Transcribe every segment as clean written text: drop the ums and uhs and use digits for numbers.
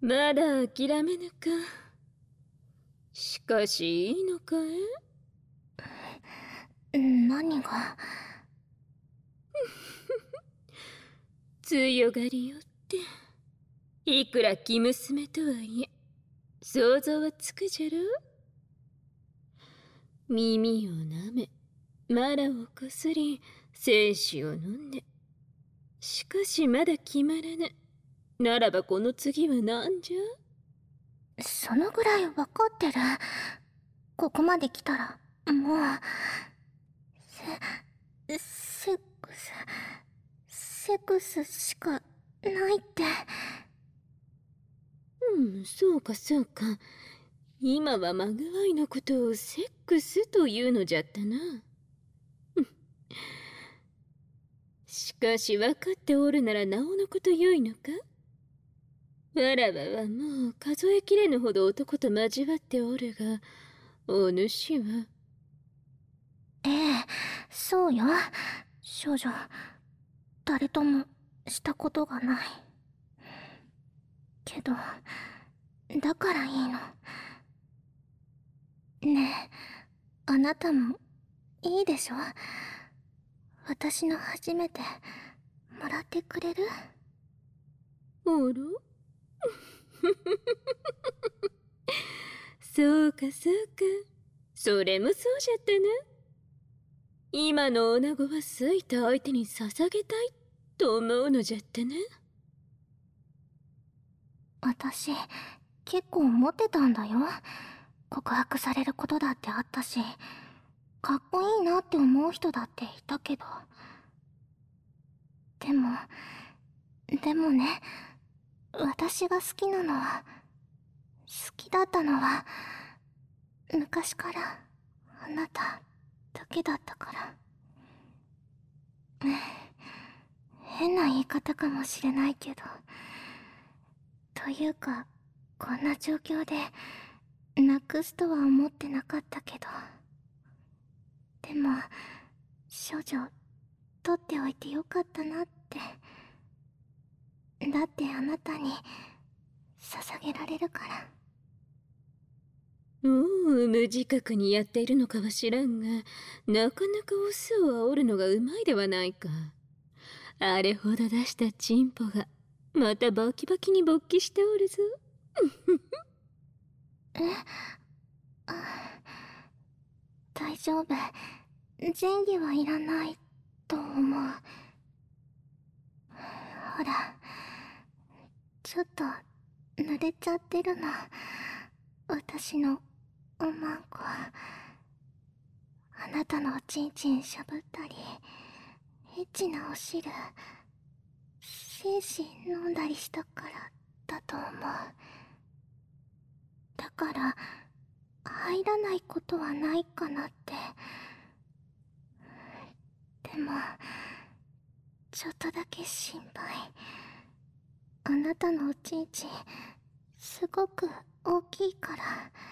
まだ諦めぬか。しかしいいのかい？ 何が？ 強がりよって、いくら生娘とはいえ想像はつくじゃろ。耳を舐め、マラをこすり、精子を飲んで。しかしまだ決まらぬ。ならばこの次は何じゃ？ そのぐらい分かってる。ここまで来たらもうセックスしかないって。 そうかそうか。今はマグワイのことをセックスというのじゃったな。しかし分かっておるならなおのことよいのか？わらわはもう数えきれぬほど男と交わっておるが、お主は。 ええ、そうよ。少女、誰ともしたことがない。けど、だからいいの。ねえ、あなたもいいでしょ？私の初めてもらってくれる？ おろそうかそうか。それもそうじゃったな。今の女子は好いた相手に捧げたいと思うのじゃったな。 私、結構モテたんだよ。告白されることだってあったし、かっこいいなって思う人だっていたけど。でもね、私が好きなのは、好きだったのは、昔からあなただけだったから。変な言い方かもしれないけど。というか、こんな状況で、なくすとは思ってなかったけど。でも、少女、取っておいてよかったなって。だってあなたに、捧げられるから。 無自覚にやっているのかは知らんが、なかなかオスを煽るのがうまいではないか。あれほど出したチンポがまたバキバキに勃起しておるぞ。 大丈夫。前儀はいらないと思う。ほら、ちょっと濡れちゃってるの。私のおまんこ。あなたのおちんちんしゃぶったり、エッチなお汁、精子飲んだりしたからだと思う。だから入らないことはないかなって。でもちょっとだけ心配。あなたのおちんちんすごく大きいから。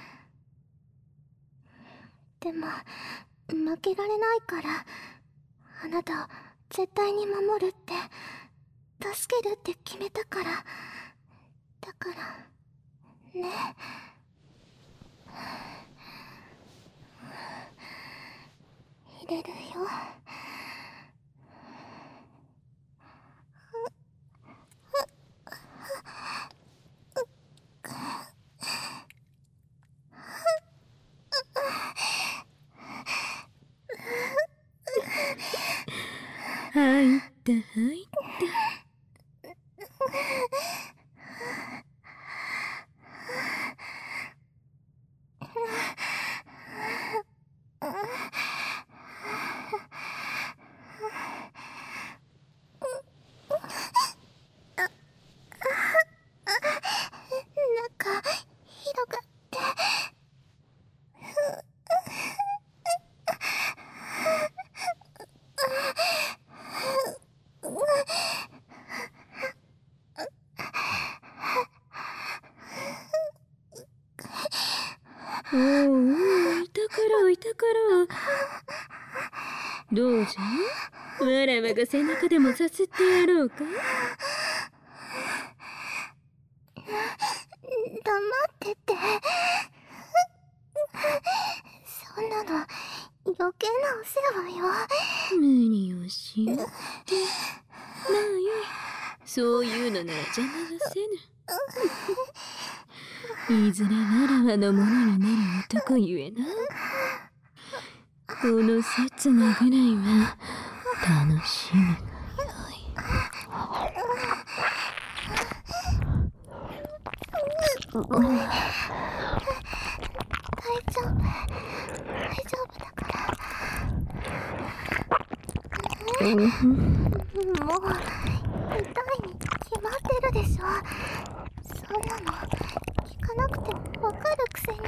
でも負けられないから、あなたを絶対に守るって、助けるって決めたから。だからね。入れるよ。 入った入った。 中広がって。 おういたからいたから。どうじゃ？わらわが背中でもさすってやろうか？ ってて。そんなの余計なお世話よ。 無理をしよって。まあよい、そういうのなら邪魔はせぬ。いずれわらわのものになる男ゆえな。この刹那ぐらいは楽しみがよい。 大丈夫だから。もう痛いに決まってるでしょ。そんなの聞かなくてもわかるくせに。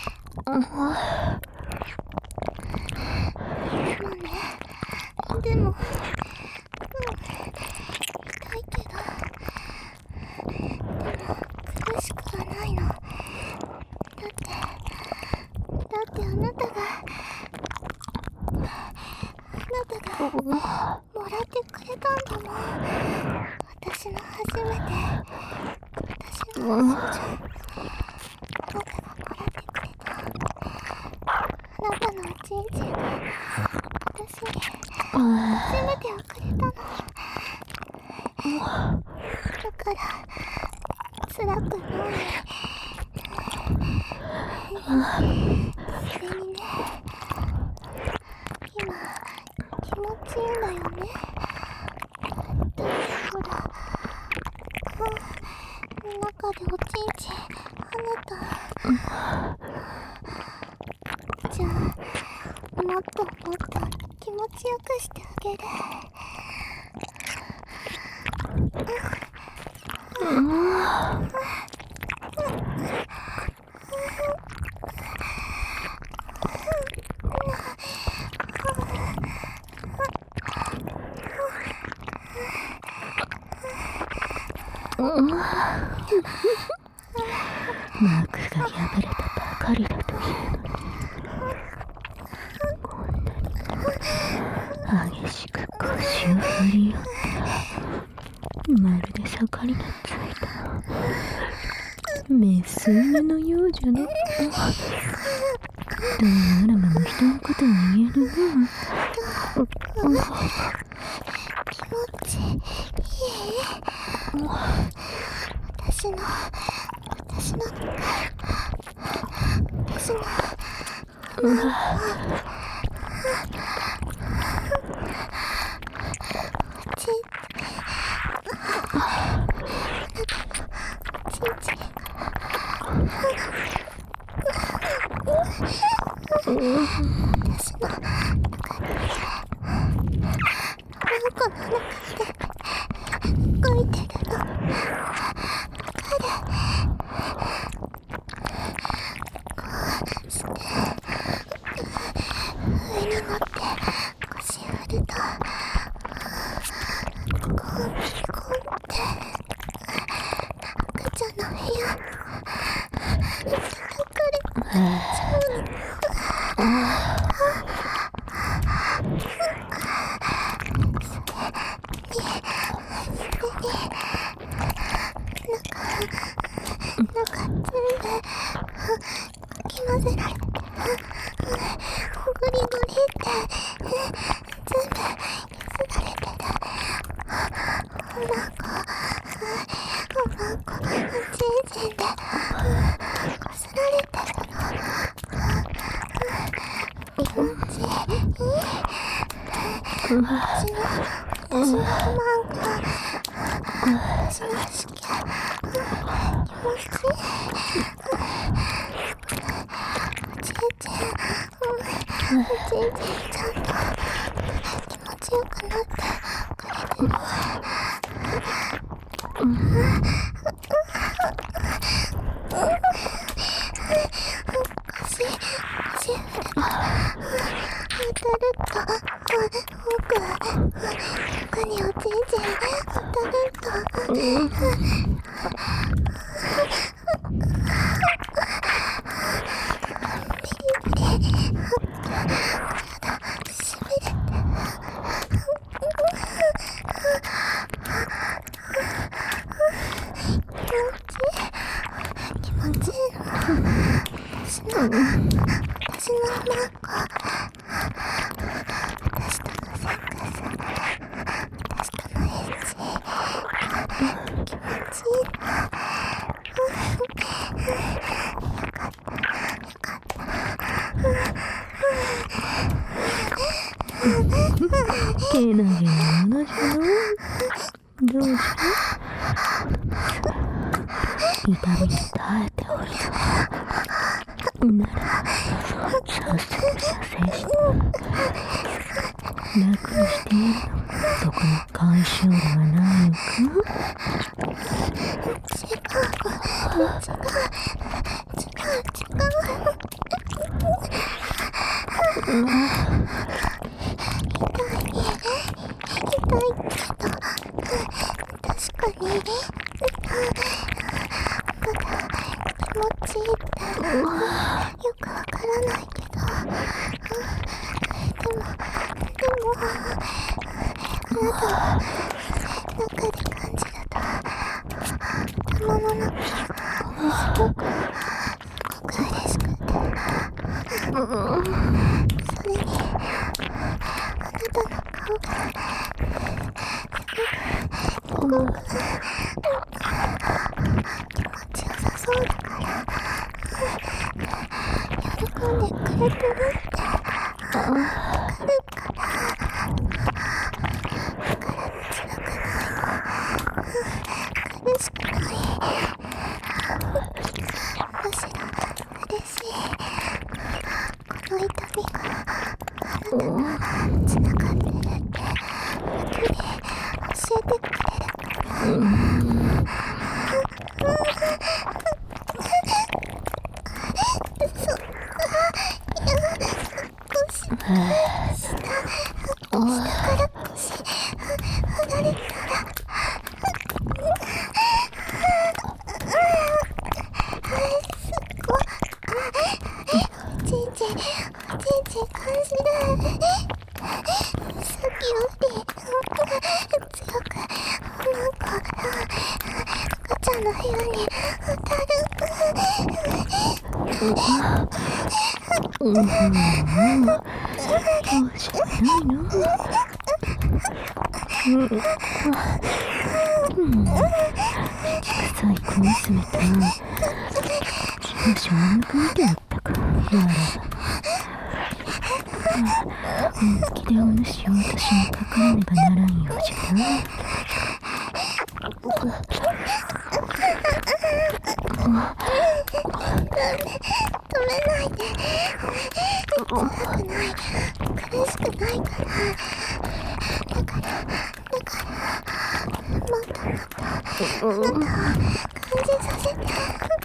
でも痛いけど、苦しくはないの。だってあなたがもらってくれたんだもん。私の初めて、私の初ちゃん、あなたがもらってくれた。あなたのおちんちんが私に初めてをくれたの。だから辛くない。それにね、今気持ちいいんだよね。だってほら、中でおちんちん跳ねた。じゃあもっともっと気持ちよくしてあげる。 幕が破れたばかりだというのに、こんなに激しく腰を振り合ったら、まるで盛りがついたメス犬のようじゃな。どうやらまも人のことを言えるな。 気持ちいい。私の気持私のマンコ、私とのセックス、私とのエッチ、気持ちいいな。よかった、よかった。 けなげなものじゃろ。どうじゃ、痛みに耐えておるぞ。なら早速射精して楽にしているのがそこの干渉ではないのか。臭い小娘と少々甘く見ておったか。なら本気でお主を私にかからねばならんようじゃな。 止めないで。辛くない、苦しくないから。だからもっともっとあなたを感じさせて。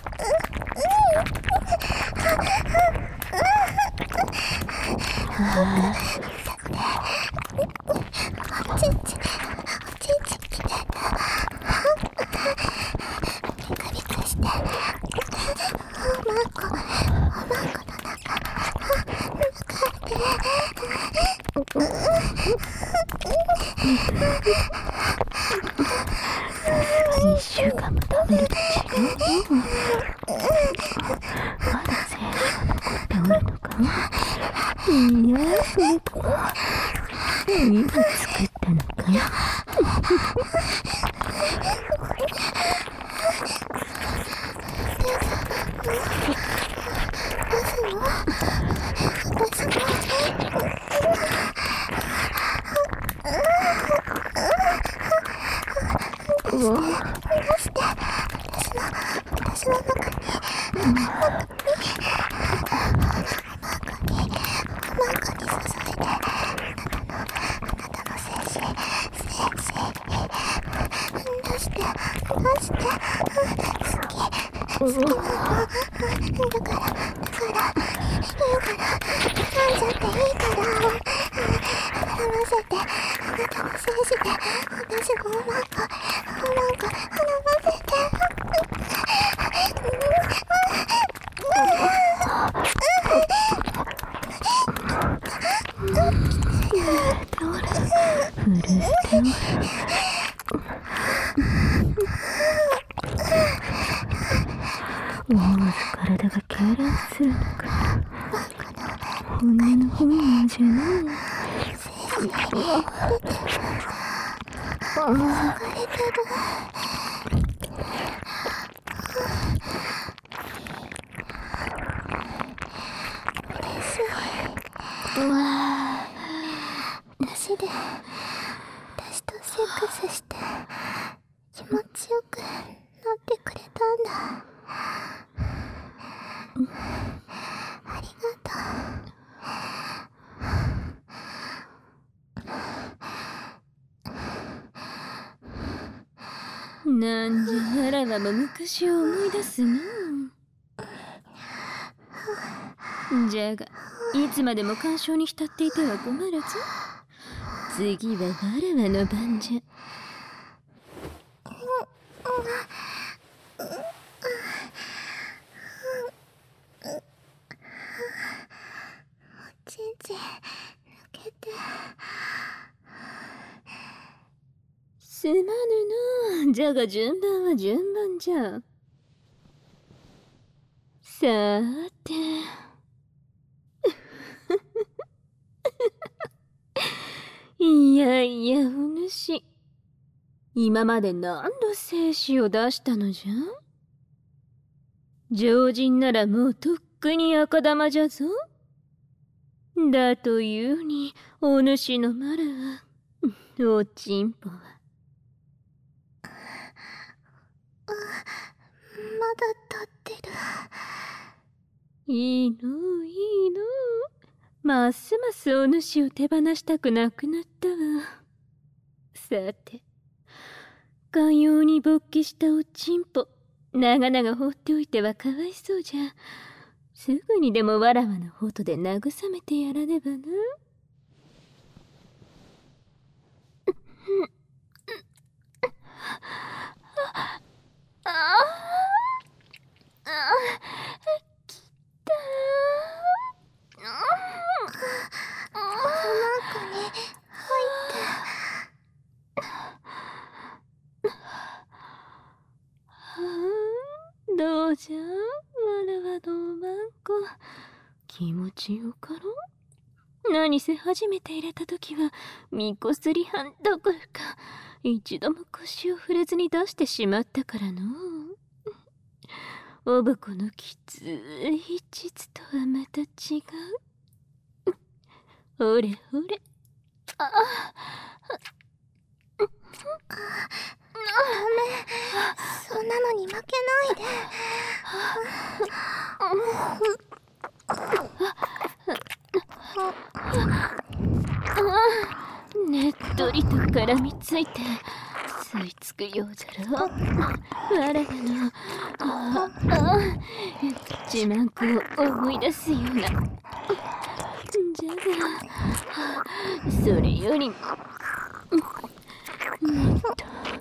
おちんちきれいだ。ビクビクして。おまんこの中 1週間も食べると違う。まだ精子が残っておるのか。いや、それと今作ったのか。 私の中に好きなの。だから噛んじゃっていいから、噛ませて、あなたの精子で私がおまんこ絡ませて。 女の本能じゃな。 疲れてる。嬉しい。私で私とセックスして気持ちよくなってくれたんだ。ありがとう。なんじゃわらわも昔を思い出すの。じゃがいつまでも感傷に浸っていては困るぞ。次はわらわの番じゃ。 おちんちん抜けて。 すまぬな。じゃが順番は順番じゃ。さーていやいやお主、今まで何度精子を出したのじゃ。常人ならもうとっくに赤玉じゃぞ。だというにお主のマラはおちんぽはまだ立ってる。 いいのいいの。ますますお主を手放したくなくなったわ。さて、かように勃起したおちんぽ、長々放っておいてはかわいそうじゃ。すぐにでもわらわのほとで慰めてやらねばな。どうじゃわらわのおまんこ、気持ちよかろ。何せ初めて入れた時はみこすりはんどころか一度も腰を触れずに出してしまったからの。おぶこのきつい膣とはまた違う。ほれほれ。あそんなのに負けないで。 ねっとりと絡みついて吸い付くようじゃろ。わらわの自慢子を思い出すような。じゃがそれよりももっと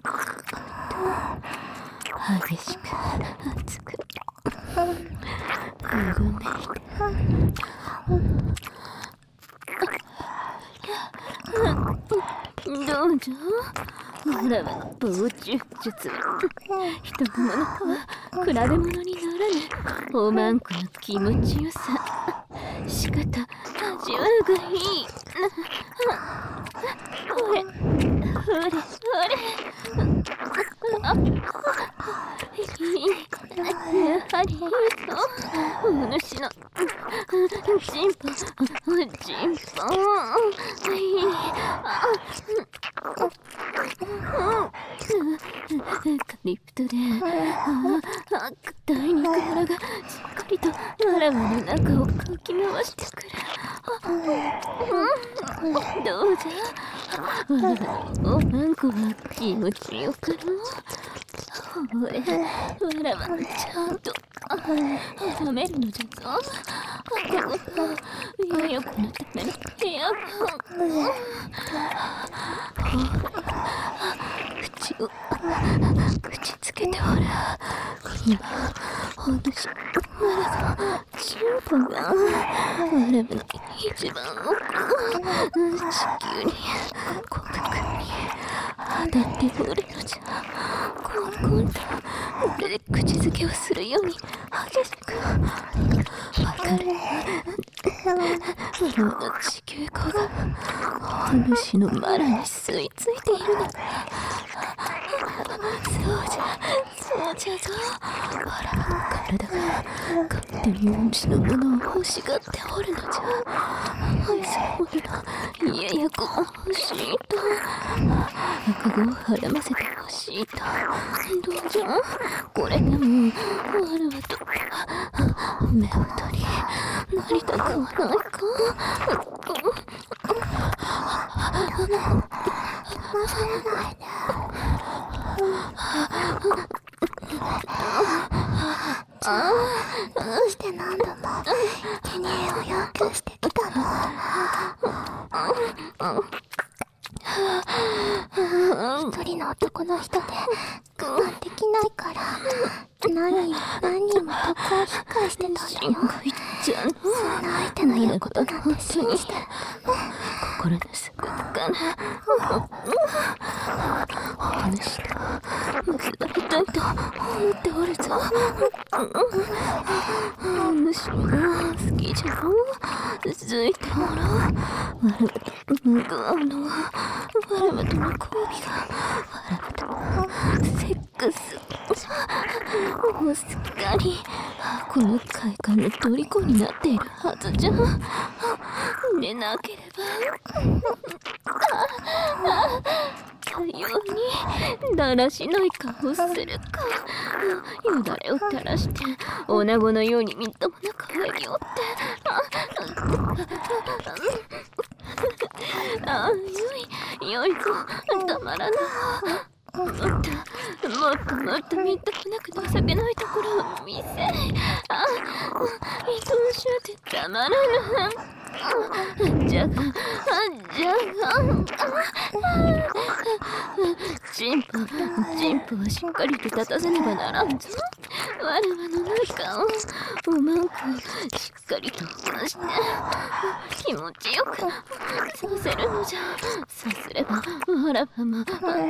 激しく熱くうごめいて。どうじゃわらわの傍受術は人のものとは比べ物にならぬおまんこの気持ちよさ。しかた味わうがいい。ほれほれほれ。やはりいいぞお主のチンポチンポ。カリプトで第二からがしっかりとわらわの中をかき回してくる。どうじゃわらわのおまんこは気持ちよかろう。ほれわらわちゃんと温めるのじゃぞ。ややこのための部屋口を口つけておら。今お主わらのチンポがわらわの一番奥の地球に骨格に当たっておるのじゃ。コンコンとまるで口づけをするように激しくわかる。 の地球化がお主のマラに吸い付いているのか。そうじゃぞ。ほら、体が勝手にお主のものを欲しがっておるのじゃ。愛する者の家役が欲しいと、赤子をはらませて欲しいと。どうじゃ、これでもわらわと目を取りなりたくはないか。 騙されないで。どうして何度も生贄を要求してきたの？一人の男の人で我慢できないから何人も毒を引っ返してたのよ。そんな相手の言うことなんて信じて心の底からお主と結ばれたいと思っておるぞ。お主も好きじゃろ。ついてもらおう。わらわと向かうのはわらわとの交尾がわらわとのセックス。もうすっかりこの快感の虜になっているはずじゃ。でなければかようにだらしない顔をするか。よだれを垂らして女子のようにみっともなく泳ぎおって、よい子たまらぬ。もっとみっともなく情けないところを見せ。愛おしゅうてたまらぬ。じゃがチンポはしっかりと立たせねばならんぞ。わらわの中をおまんこをしっかりと動かして気持ちよくさせるのじゃ。そうすればわらわも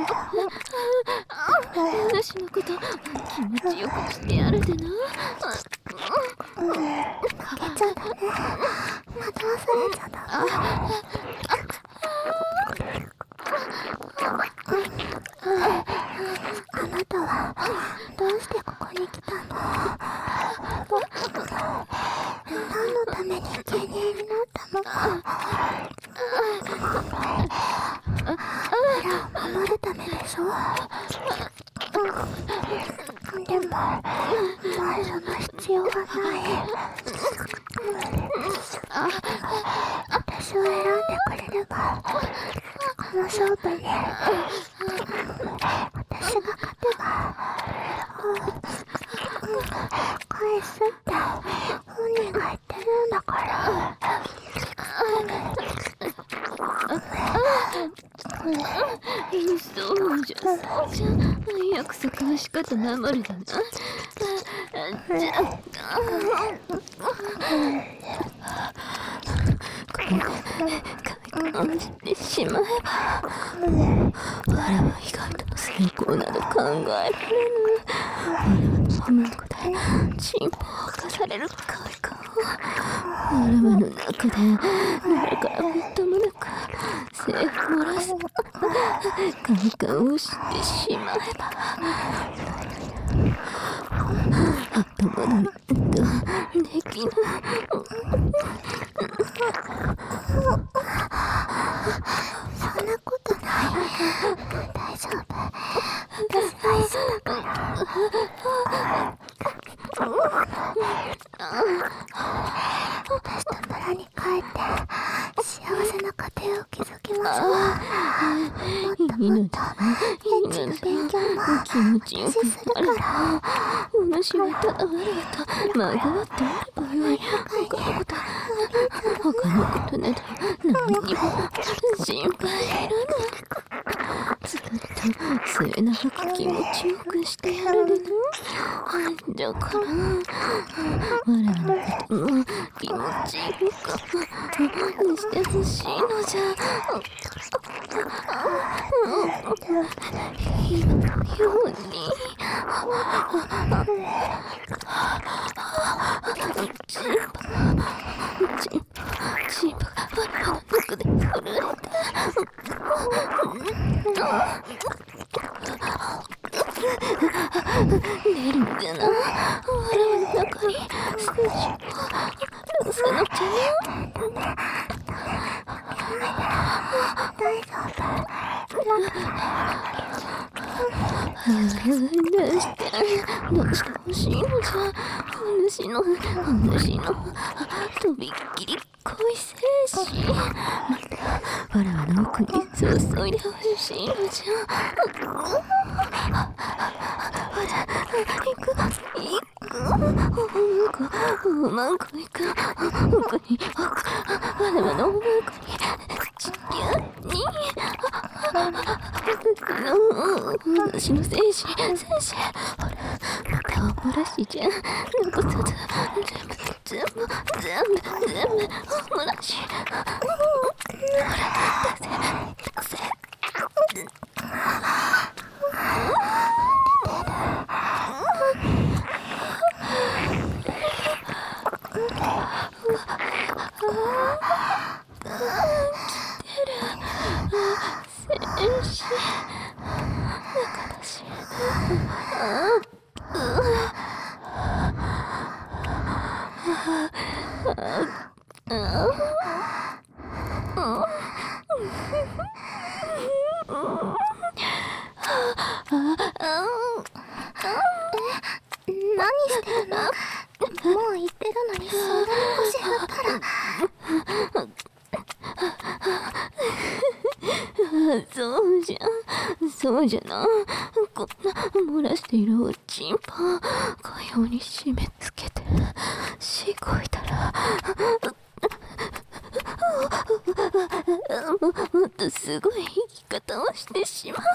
私のこと気持ちよくしてやるでな。 負けちゃダメ。惑わされちゃダメ。あなたはどうしてここに来たの？何のために生贄になったの？村を守るためでしょ？でもその必要はない。私を選んでくれればこの勝負に私が勝てば返すって本人が言ってるんだから。 そうじゃ約束はしかと守るだな。じゃこれで解決してしまえばわらわ以外との成功など考えられぬ。わらわの女の子でチンポを犯される快感をわらわの中で誰からみっともなく精漏らす快感をしてしまえば後戻りできぬ。 そんなことない。大丈夫。私が一緒だから。私と村に帰って幸せな家庭を築きましょう。もっとエッチの勉強も気持ちよくするから。 お主はただわらわとまぐわっておればよい。他のことなど何にも心配いらない。ずっと末永く気持ちよくしてやるでな。だからわらわのことも気持ちよくしてほしいのじゃ。ようにチンポ出るのかな。腹の中に少しどうすのかな。 大丈夫。 どうしてほしいのじゃ。お主のとびっきり恋精子。またわらわの奥に注いでほしいのじゃ。おまんこいく奥にわらわのおまんこに地球に私の精子ほらまたお漏らしじゃ。残さず全部お漏らし。ほら出せ。 何してるの？もう言ってるのにそんなに腰振ったら。 そうじゃな。こんな漏らしているおちんぽかように締め付けてしごいたらもっとすごい生き方をしてしまう。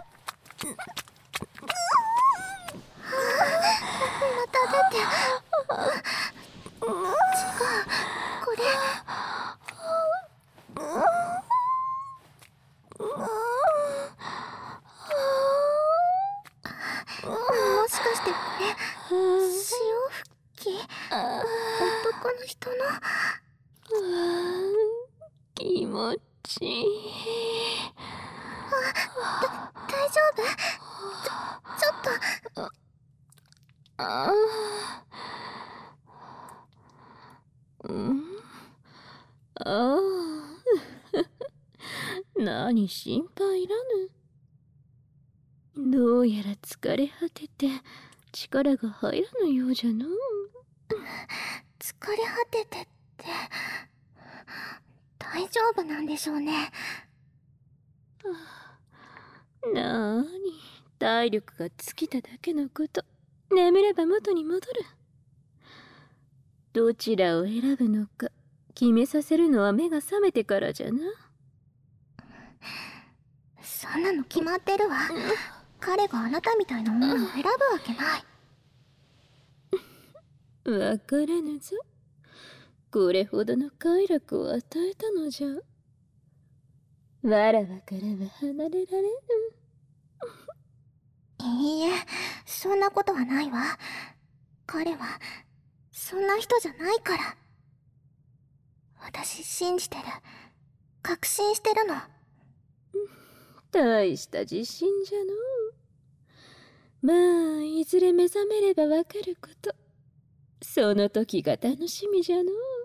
また出て。違う、これもしかしてこれ潮吹き？男の人の。 気持ちいい。 大丈夫？ちょっと。 何心配いらぬ。どうやら疲れ果てて力が入らぬようじゃの。 疲れ果ててって大丈夫なんでしょうね。 なーに体力が尽きただけのこと。眠れば元に戻る。どちらを選ぶのか決めさせるのは目が覚めてからじゃな。 そんなの決まってるわ。彼があなたみたいな女を選ぶわけない。 わからぬぞ。これほどの快楽を与えたのじゃ。わらわからは離れられぬ。 いいえ、そんなことはないわ。彼はそんな人じゃないから。私信じてる。確信してるの。 大した自信じゃの。まあいずれ目覚めればわかること。その時が楽しみじゃの。